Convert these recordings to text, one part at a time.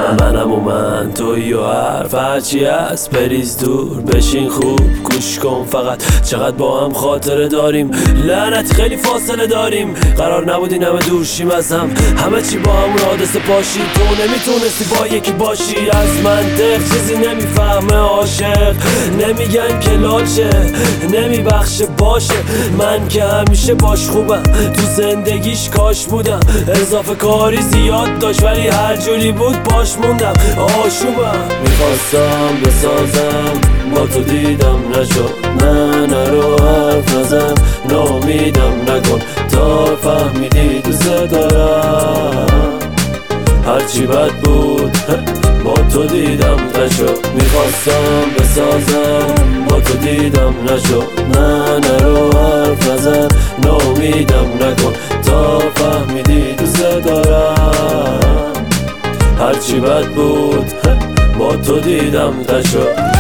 منم و من توی و حرف هرچی هست بریز دور بشین خوب گوش کن فقط چقدر با هم خاطره داریم لعنت خیلی فاصله داریم قرار نبود این همه دور شیم از هم همه چی با همون حادثه پاشی تو نمیتونستی با یکی باشی از منطق چیزی نمیفهمه عاشق نمیگن که لاشه نمیبخشه باشه من که همیشه باش خوبم تو زندگیش کاش بودم اضافه کاری زیاد داشت ولی هر جوری بود باش موندم آشوبم میخواستم بسازم با تو دیدم نشد نه نرو حرف نزن نامیدم نکن تا فهمیدی دوست دارم هرچی بد بود با تو دیدم نشد میخواستم بسازم با تو دیدم نشد نه نرو حرف نزن نامیدم نکن تا فهمیدی دوست دارم هرچی بد بود با تو دیدم نشد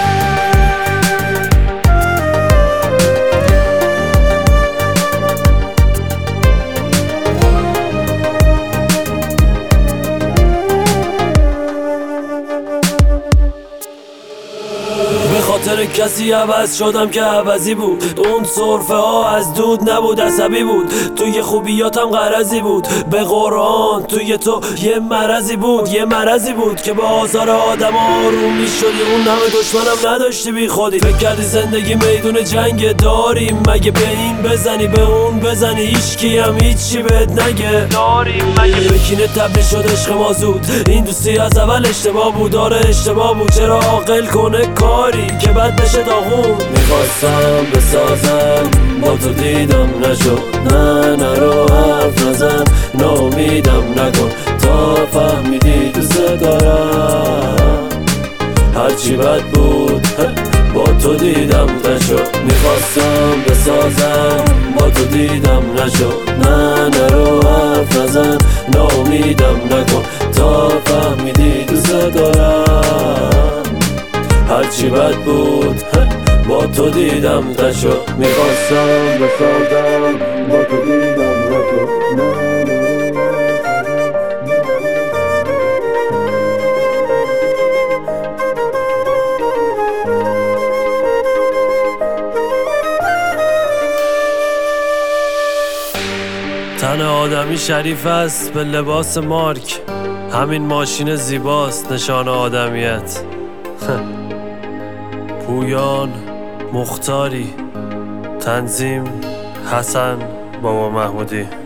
خاطر کسی عوض شدم که عوضی بود اون صرفه ها از دود نبود عصبی بود توی خوبیاتم غرضی بود به قرآن توی تو یه مرضی بود یه مرضی بود که با آزار آدم آروم میشدی اون همه دشمنم نداشتی بی خودی فکر کردی زندگی میدون جنگ داریم مگه به این بزنی به اون بزنی هیچکی هم هیچی بهت نگه داریم مگه بکینه تبدیل شد عشق ما زود این دوستی از اول اشتباه بود آره اشتباه بود چرا عاقل کنه کاری که بعد بشه داغون میخواستم بسازم با تو دیدم نشد نه نرو حرف نزن نامیدم نکن تا فهمیدی دوست دارم هرچی بد بود با تو دیدم نشد میخواستم بسازم با تو دیدم نشد نه نرو حرف نزن نامیدم نکن تا فهمیدی دوست دارم هرچی بد بود با تو دیدم نشد میخواستم بسازم با تو دیدم نشد تن آدمی شریف است به لباس مارک همین ماشین زیباست نشان آدمیت پویان مختاری تنظیم حسن بابا محمودی